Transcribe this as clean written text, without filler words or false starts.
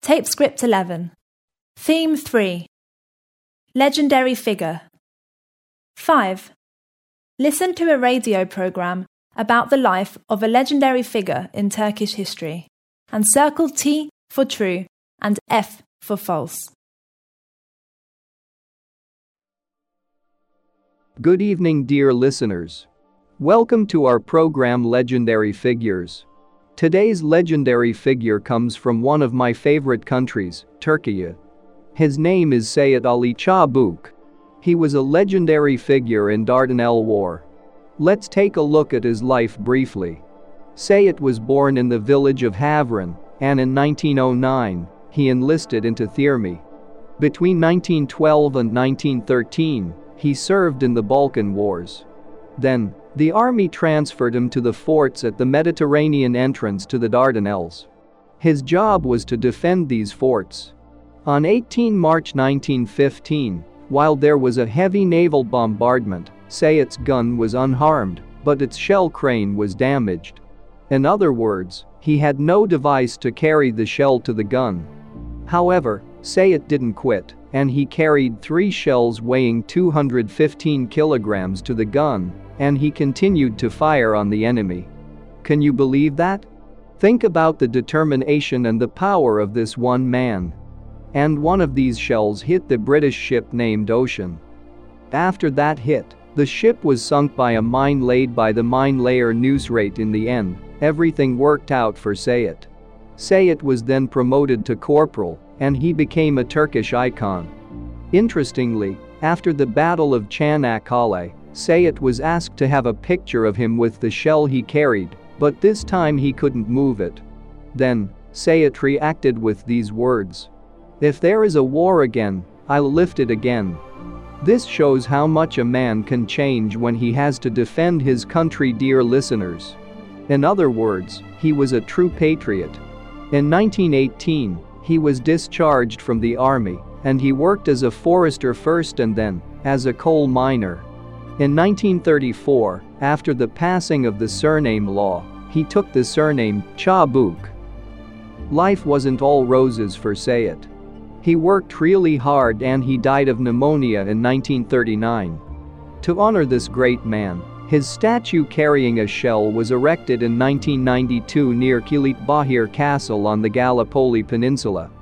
Tape Script 11. Theme 3. Legendary Figure. 5. Listen to a radio program about the life of a legendary figure in Turkish history, and circle T for true and F for false. Good evening, dear listeners. Welcome to our program Legendary Figures. Today's legendary figure comes from one of my favorite countries, Turkey. His name is Seyit Ali Çabuk. He was a legendary figure in Dardanelles War. Let's take a look at his life briefly. Seyit was born in the village of Havran, and in 1909, he enlisted into the army. Between 1912 and 1913, he served in the Balkan Wars. Then, the army transferred him to the forts at the Mediterranean entrance to the Dardanelles. His job was to defend these forts. On 18 March 1915, while there was a heavy naval bombardment, Seyit's gun was unharmed, but its shell crane was damaged. In other words, he had no device to carry the shell to the gun. However, Seyit didn't quit, and he carried 3 shells weighing 215 kilograms to the gun, and he continued to fire on the enemy. Can you believe that? Think about the determination and the power of this one man. And one of these shells hit the British ship named Ocean. After that hit, the ship was sunk by a mine laid by the mine layer Nusret. In the end, everything worked out for Seyit. Seyit was then promoted to corporal, and he became a Turkish icon. Interestingly, after the Battle of Çanakkale, Seyit was asked to have a picture of him with the shell he carried, but this time he couldn't move it. Then, Seyit reacted with these words: "If there is a war again, I'll lift it again." This shows how much a man can change when he has to defend his country, dear listeners. In other words, he was a true patriot. In 1918, he was discharged from the army, and he worked as a forester first and then as a coal miner. In 1934, after the passing of the surname law, he took the surname Çabuk. Life wasn't all roses for Seyit. He worked really hard and he died of pneumonia in 1939. To honor this great man, his statue carrying a shell was erected in 1992 near Kilitbahir Castle on the Gallipoli Peninsula.